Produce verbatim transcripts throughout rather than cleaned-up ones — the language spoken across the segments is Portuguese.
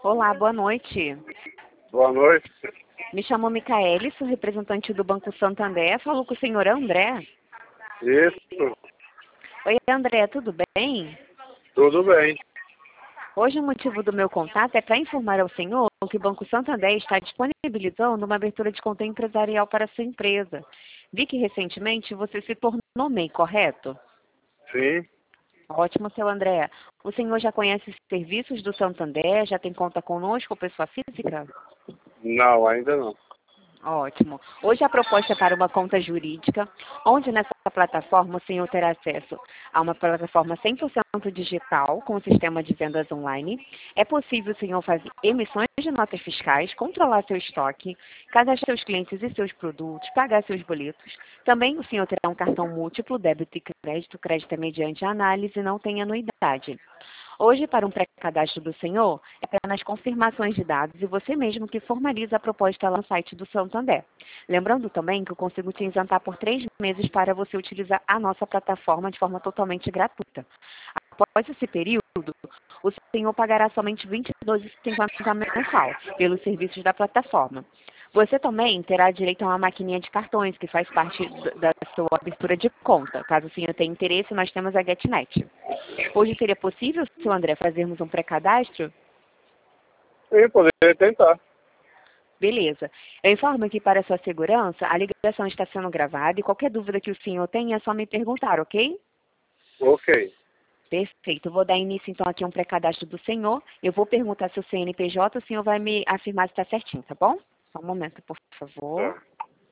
Olá, boa noite. Boa noite. Me chamo Micaele, sou representante do Banco Santander. Falo com o senhor André. Isso, Oi, André, tudo bem? tudo bem. Hoje o motivo do meu contato é para informar ao senhor que o Banco Santander está disponibilizando uma abertura de conta empresarial para a sua empresa. Vi que recentemente você se tornou MEI, correto? Sim. Ótimo, seu André. O senhor já conhece os serviços do Santander? Já tem conta conosco, pessoa física? Não, ainda não. Ótimo. Hoje a proposta é para uma conta jurídica, onde nessa plataforma o senhor terá acesso a uma plataforma cem por cento digital, com o sistema de vendas online. É possível o senhor fazer emissões de notas fiscais, controlar seu estoque, cadastrar seus clientes e seus produtos, pagar seus boletos. Também o senhor terá um cartão múltiplo, débito e crédito. Crédito é mediante análise e não tem anuidade. Hoje, para um pré-cadastro do senhor, é apenas confirmações de dados e você mesmo que formaliza a proposta lá no site do Santander. Lembrando também que eu consigo te isentar por três meses para você utilizar a nossa plataforma de forma totalmente gratuita. Após esse período, o senhor pagará somente vinte e dois reais e cinquenta centavos mensal pelos serviços da plataforma. Você também terá direito a uma maquininha de cartões, que faz parte da sua abertura de conta. Caso o senhor tenha interesse, nós temos a GetNet. Hoje seria possível, seu André, fazermos um pré-cadastro? Sim, poderia tentar. Beleza. Eu informo que, para sua segurança, a ligação está sendo gravada e qualquer dúvida que o senhor tenha é só me perguntar, ok? Ok. Perfeito. Eu vou dar início, então, aqui a um pré-cadastro do senhor. Eu vou perguntar seu C N P J, o senhor vai me afirmar se está certinho, tá bom? Só um momento, por favor. Tá.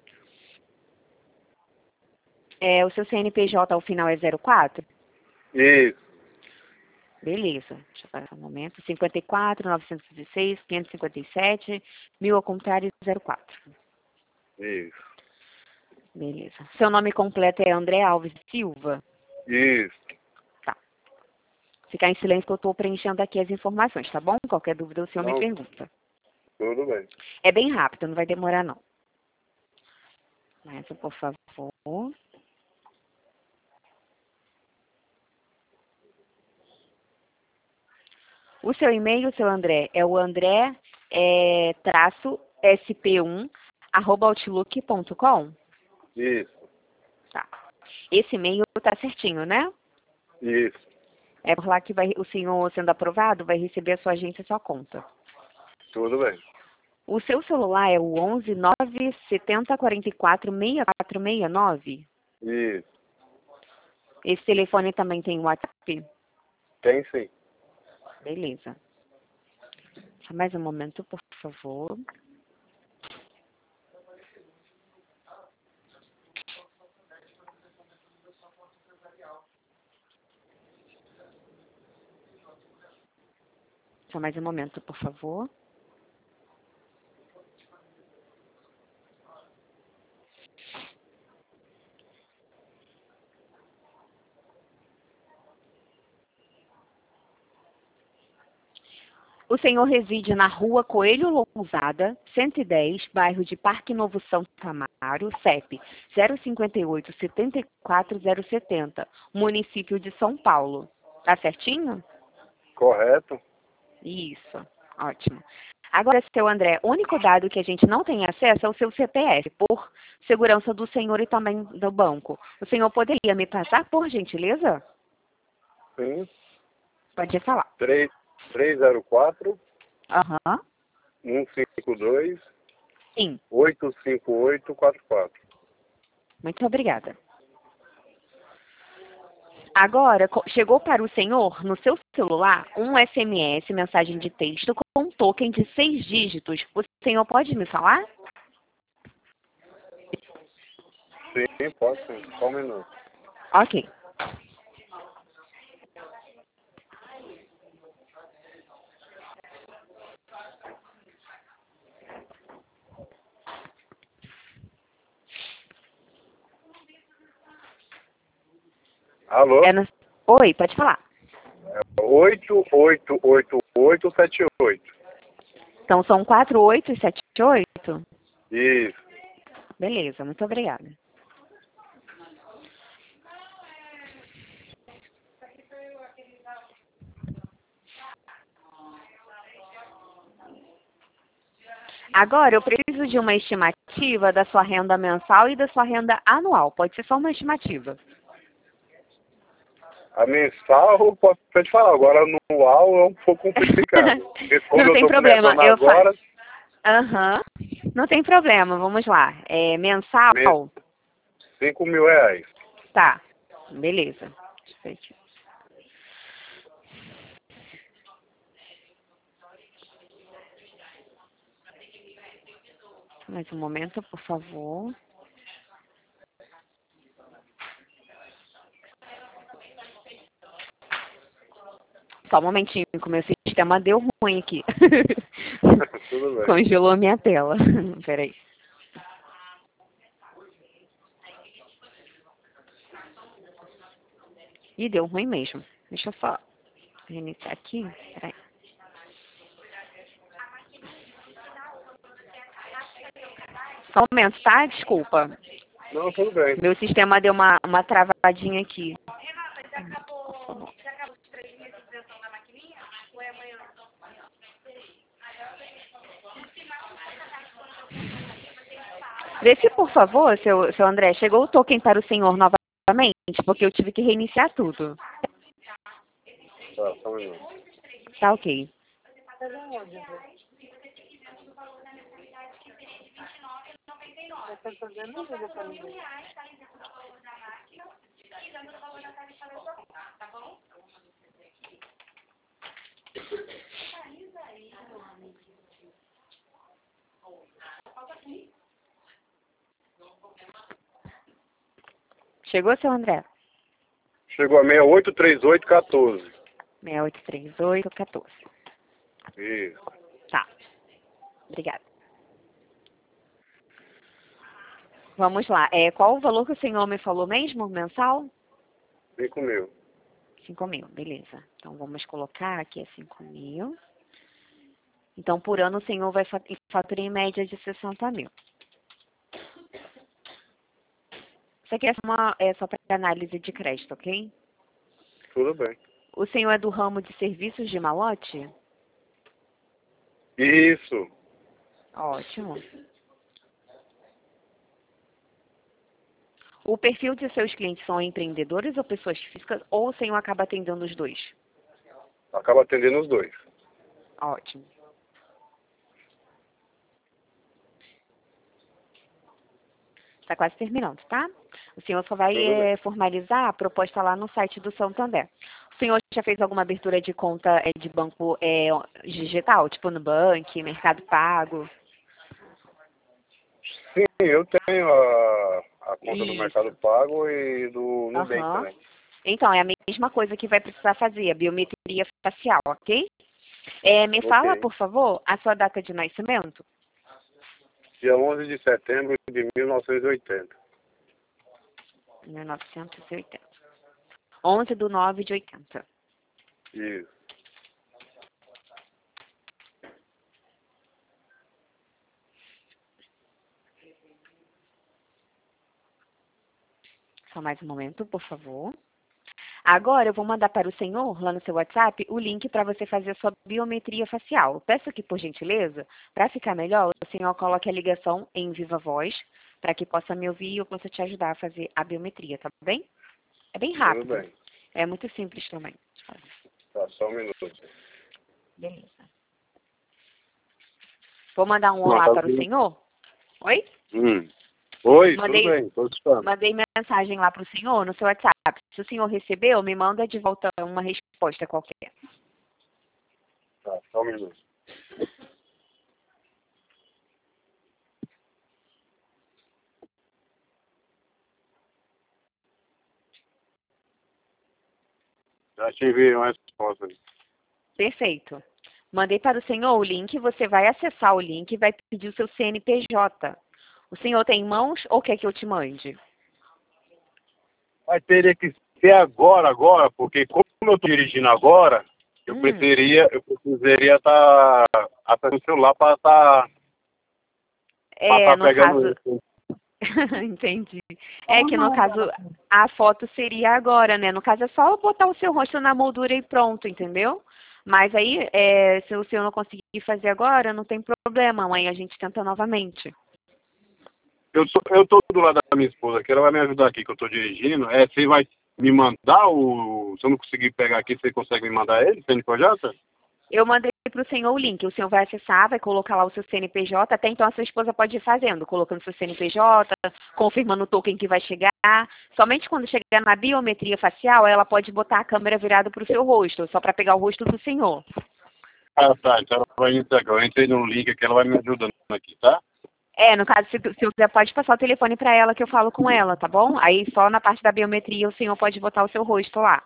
É, o seu C N P J, ao final, é zero quatro? Isso. Beleza. Deixa eu parar um momento. cinquenta e quatro, novecentos e seis, quinhentos e cinquenta e sete, mil ao contrário, zero quatro. Isso. Beleza. Seu nome completo é André Alves Silva? Isso. Tá. Ficar em silêncio que eu estou preenchendo aqui as informações, tá bom? Qualquer dúvida o senhor me Não, pergunta. tudo bem. É bem rápido, não vai demorar não. Mais um, por favor. O seu e-mail, seu André, é o andré é, traço s p um arroba outlook ponto com? Isso. Tá. Esse e-mail tá certinho, né? Isso. É por lá que vai, o senhor, sendo aprovado, vai receber a sua agência e sua conta. Tudo bem. O seu celular é o onze nove setenta quarenta e quatro sessenta e quatro sessenta e nove? Isso. Esse telefone também tem WhatsApp? Tem sim. Beleza. Só mais um momento, por favor. Só mais um momento, por favor. O senhor reside na rua Coelho Lousada, cento e dez, bairro de Parque Novo Santo Amaro, C E P zero cinco oito, sete quatro zero sete zero, município de São Paulo. Tá certinho? Correto? Isso, ótimo. Agora, seu André, o único dado que a gente não tem acesso é o seu C P F, por segurança do senhor e também do banco. O senhor poderia me passar, por gentileza? Sim. Pode falar. três, três zero quatro, Aham. um cinco dois, Sim, oito cinco oito quatro quatro. muito obrigada. Agora, co- chegou para o senhor, no seu celular, um S M S, mensagem de texto, com um token de seis dígitos. O senhor pode me falar? Sim, pode sim. Só um minuto. Ok. Alô? É no... Oi, pode falar. oito oito oito oito sete oito. Então, são quatro oito e sete oito? Isso. Beleza, muito obrigada. Agora, eu preciso de uma estimativa da sua renda mensal e da sua renda anual. Pode ser só uma estimativa. A mensal, posso até te falar, agora anual é um pouco complicado. Porque como Não eu tem tô problema, começando eu agora, faço. Aham. Não tem problema, vamos lá. É mensal? cinco mil reais. Tá, beleza. Deixa eu ver aqui. Mais um momento, por favor. Só um momentinho, que o meu sistema deu ruim aqui. Tudo bem. Congelou a minha tela. Peraí. Ih, deu ruim mesmo. Deixa eu só reiniciar aqui. Peraí. Só um momento, tá? Desculpa. Não, tudo bem. Meu sistema deu uma, uma travadinha aqui. Vê se, por favor, seu, seu André, chegou o token para o senhor novamente, porque eu tive que reiniciar tudo. Tá, só um minuto. Tá ok. Chegou, seu André? Chegou a seis oito três oito um quatro. seis oito três oito um quatro. Isso. Tá. Obrigada. Vamos lá. É, qual o valor que o senhor me falou mesmo, mensal? cinco mil. cinco mil, beleza. Então, vamos colocar aqui é cinco mil. Então, por ano, o senhor vai faturar em média de sessenta mil. Isso aqui é só, uma, é só para análise de crédito, ok? Tudo bem. O senhor é do ramo de serviços de malote? Isso. Ótimo. O perfil de seus clientes são empreendedores ou pessoas físicas, ou o senhor acaba atendendo os dois? Acaba atendendo os dois. Ótimo. Está quase terminando, tá? O senhor só vai é, formalizar a proposta lá no site do Santander. O senhor já fez alguma abertura de conta é, de banco é, digital, tipo Nubank, Mercado Pago? Sim, eu tenho a, a conta Isso. do Mercado Pago e do Nubank Uhum. também. Então, é a mesma coisa que vai precisar fazer, a biometria facial, ok? É, me Ok. fala, por favor, a sua data de nascimento? Dia onze de setembro de mil novecentos e oitenta. mil novecentos e oitenta. onze de nove de oitenta. Isso. Só mais um momento, por favor. Agora eu vou mandar para o senhor, lá no seu WhatsApp, o link para você fazer a sua biometria facial. Eu peço que, por gentileza, para ficar melhor, o senhor coloque a ligação em viva voz, para que possa me ouvir e eu possa te ajudar a fazer a biometria, tá bem? É bem rápido. Tudo bem. É muito simples também. Tá, só um minuto. Beleza. Vou mandar um Não, olá tá para o bem. senhor? Oi? Hum. Oi, Mandei, tudo bem, tô escutando. mandei mensagem lá para o senhor no seu WhatsApp. Se o senhor recebeu, me manda de volta uma resposta qualquer. Tá, só um minuto. Já tive uma resposta. Perfeito. Mandei para o senhor o link, você vai acessar o link e vai pedir o seu C N P J. O senhor tem em mãos ou quer que eu te mande? Mas teria que ser agora, agora, porque como eu tô dirigindo agora, eu Hum. precisaria, eu precisaria estar tá, até o celular para estar É, tá no pegando caso... isso. Entendi. É que no caso, a foto seria agora, né? No caso é só eu botar o seu rosto na moldura e pronto, entendeu? Mas aí, é, se o senhor não conseguir fazer agora, não tem problema, mãe, a gente tenta novamente. Eu, sou, eu tô do lado da minha esposa, que ela vai me ajudar aqui, que eu tô dirigindo. É, você vai me mandar o... Se eu não conseguir pegar aqui, você consegue me mandar ele, C N P J? Eu mandei para o senhor o link, o senhor vai acessar, vai colocar lá o seu C N P J, até então a sua esposa pode ir fazendo, colocando seu C N P J, confirmando o token que vai chegar. Somente quando chegar na biometria facial, ela pode botar a câmera virada para o seu rosto, só para pegar o rosto do senhor. Ah, tá. Então ela vai entrar aqui. Eu entrei no link que ela vai me ajudando aqui, tá? É, no caso, se o senhor quiser, pode passar o telefone para ela que eu falo com ela, tá bom? Aí só na parte da biometria o senhor pode botar o seu rosto lá.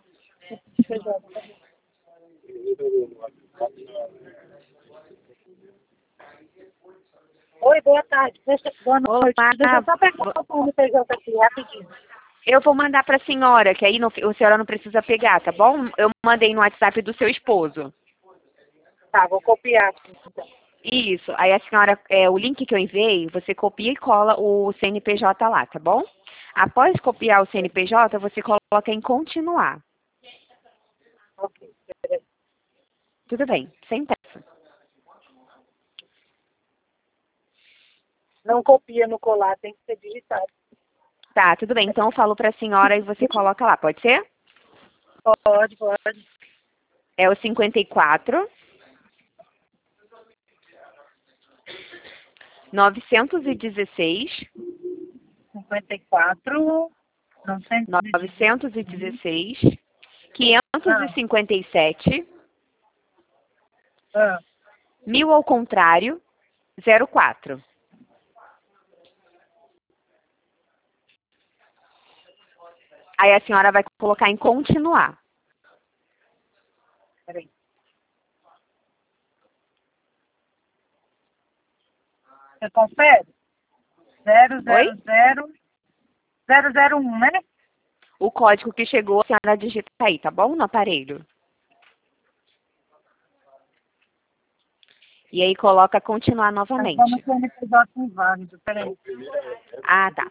Oi, boa tarde. Deixa, boa noite. Olá, Deixa eu só pegar o C N P J aqui, rapidinho. eu vou mandar para a senhora, que aí não, a senhora não precisa pegar, tá bom? Eu mandei no WhatsApp do seu esposo. Tá, vou copiar aqui, então. Isso. Aí a senhora, é, o link que eu enviei, você copia e cola o C N P J lá, tá bom? Após copiar o C N P J, você coloca em continuar. Ok, beleza. Tudo bem, sem pressa. Não copia no colar, tem que ser digitado. Tá, tudo bem. Então eu falo para a senhora e você coloca lá, pode ser? Pode, pode. É o cinquenta e quatro, novecentos e dezesseis, cinquenta e quatro, novecentos e dezesseis, quinhentos e cinquenta e sete, Ah, mil ao contrário, zero quatro. Aí a senhora vai colocar em continuar. peraí. Você confere? zero zero zero zero zero um, né? O código que chegou, a senhora digita aí, tá bom? No aparelho. E aí coloca continuar novamente. Vamos ter C N P J inválido, peraí. Ah, tá.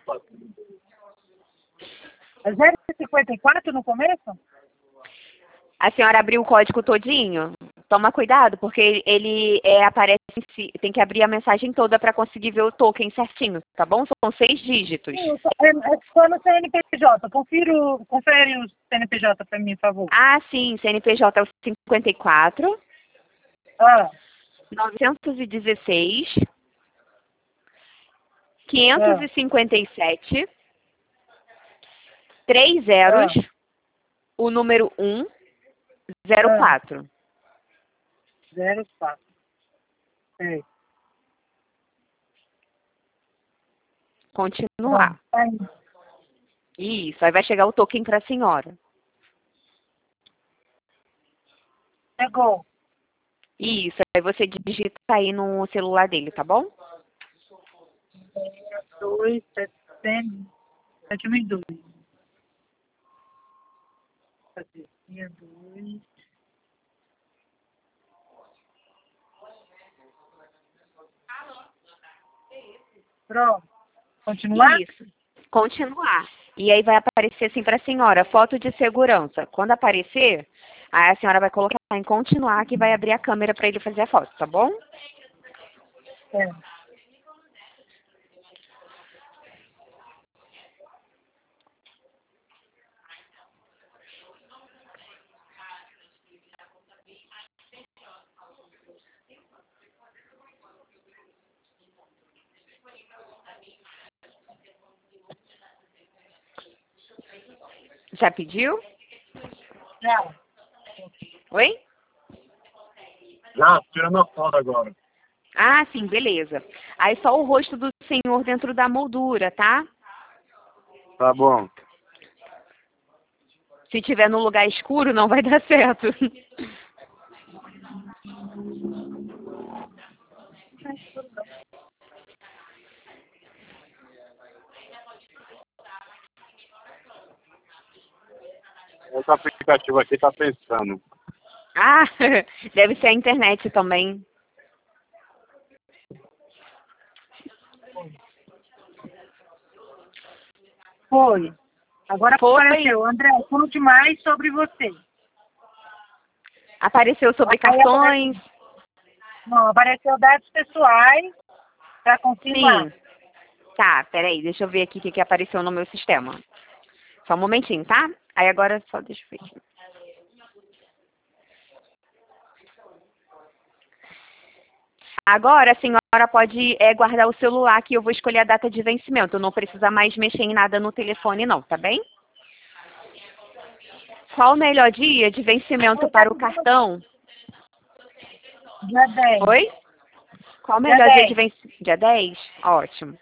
É zero cinquenta e quatro no começo? A senhora abriu o código todinho? Toma cuidado, porque ele é, aparece em si, tem que abrir a mensagem toda para conseguir ver o token certinho, tá bom? São seis dígitos. Sim, eu tô- é, é só no C N P J. Confiro, confere o C N P J para mim, por favor. Ah, sim, C N P J é o cinquenta e quatro, Ah, novecentos e dezesseis, quinhentos e cinquenta e sete, três zeros, ah, o número um, zero ah. quatro. zero quatro. É. Continuar. Tá aí. Isso, aí vai chegar o token para a senhora. Chegou. Isso, aí você digita aí no celular dele, tá bom? dois, setecentos, sete mil e dois. dois. Pronto. Continuar? Isso. Continuar. E aí vai aparecer assim para a senhora, foto de segurança. Quando aparecer, aí a senhora vai colocar em continuar que vai abrir a câmera para ele fazer a foto, tá bom? É. Já pediu? Já. Oi? Já, tirando a foto agora. Ah, sim, beleza. Aí só o rosto do senhor dentro da moldura, tá? Tá bom. Se tiver no lugar escuro, não vai dar certo. Esse aplicativo aqui tá pensando. Ah, deve ser a internet também. Foi. Agora Foi. apareceu. André, conte mais sobre você. Apareceu sobre Aí cartões? Não, apareceu dados pessoais para confirmar. Sim. Tá, peraí, deixa eu ver aqui o que, que apareceu no meu sistema. Só um momentinho, tá? Aí agora só deixa eu ver aqui. Agora a senhora pode é, guardar o celular que eu vou escolher a data de vencimento. Não precisa mais mexer em nada no telefone não, tá bem? Qual o melhor dia de vencimento para o cartão? Dia dez. Oi? Qual o Dia melhor dia dez. de vencimento? Dia dez? Ótimo.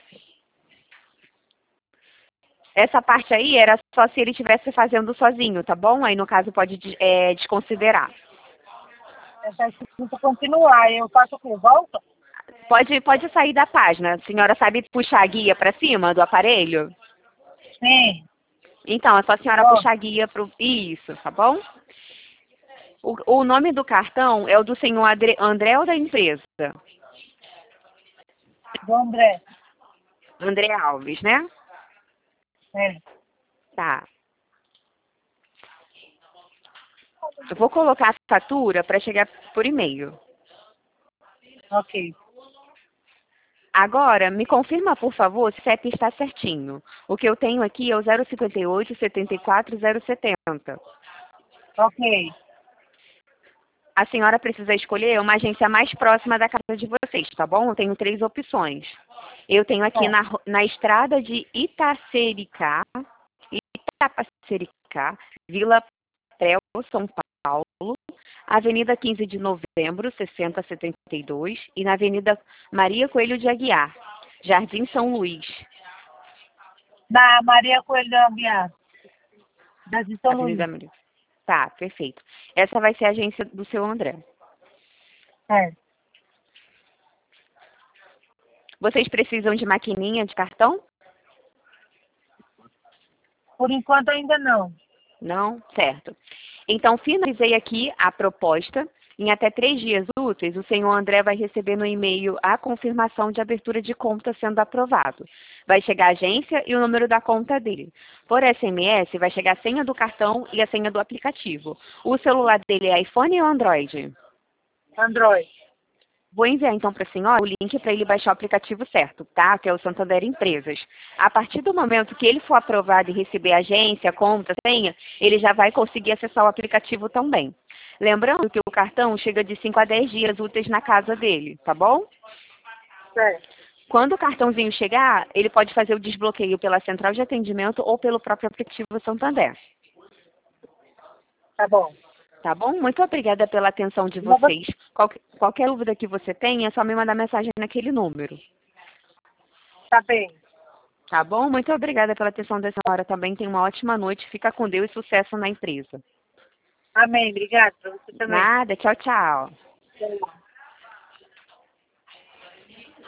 Essa parte aí era só se ele estivesse fazendo sozinho, tá bom? Aí no caso pode é, desconsiderar. Está escrito continuar. Eu faço o quê? Volta? Pode, pode sair da página. A senhora sabe puxar a guia para cima do aparelho? Sim. Então, é só a senhora Ó. puxar a guia pro... Isso, tá bom? O, o nome do cartão é o do senhor André, André ou da empresa? Do André. André Alves, né? É. Tá. Eu vou colocar a fatura para chegar por e-mail. Ok. Agora, me confirma, por favor, se o C E P está certinho. O que eu tenho aqui é o zero cinquenta e oito, setenta e quatro, zero setenta. Ok. A senhora precisa escolher uma agência mais próxima da casa de vocês, tá bom? Eu tenho três opções. Eu tenho aqui Tá. na, ro- na estrada de Itacericá, Itapacericá, Vila Prel, São Paulo, Avenida quinze de Novembro, sessenta setenta e dois, e na Avenida Maria Coelho de Aguiar, Jardim São Luís. Da Maria Coelho da Aguiar. Da de São Luís. Avenida Maria. Tá, perfeito. Essa vai ser a agência do seu André. É. Vocês precisam de maquininha de cartão? Por enquanto ainda não. Não? Certo. Então, finalizei aqui a proposta. Em até três dias úteis, o senhor André vai receber no e-mail a confirmação de abertura de conta sendo aprovado. Vai chegar a agência e o número da conta dele. Por S M S, vai chegar a senha do cartão e a senha do aplicativo. O celular dele é iPhone ou Android? Android. Vou enviar então para a senhora o link para ele baixar o aplicativo certo, tá? Que é o Santander Empresas. A partir do momento que ele for aprovado e receber a agência, a conta, a senha, ele já vai conseguir acessar o aplicativo também. Lembrando que o cartão chega de cinco a dez dias úteis na casa dele, tá bom? Certo. Quando o cartãozinho chegar, ele pode fazer o desbloqueio pela central de atendimento ou pelo próprio aplicativo Santander. Tá bom. Tá bom? Muito obrigada pela atenção de Mas vocês. Qualquer, qualquer dúvida que você tenha, é só me mandar mensagem naquele número. Tá bem. Tá bom? Muito obrigada pela atenção da senhora também. Tenha uma ótima noite. Fica com Deus e sucesso na empresa. Amém. Obrigada. Pra você também. Nada. Tchau, tchau. Tchau.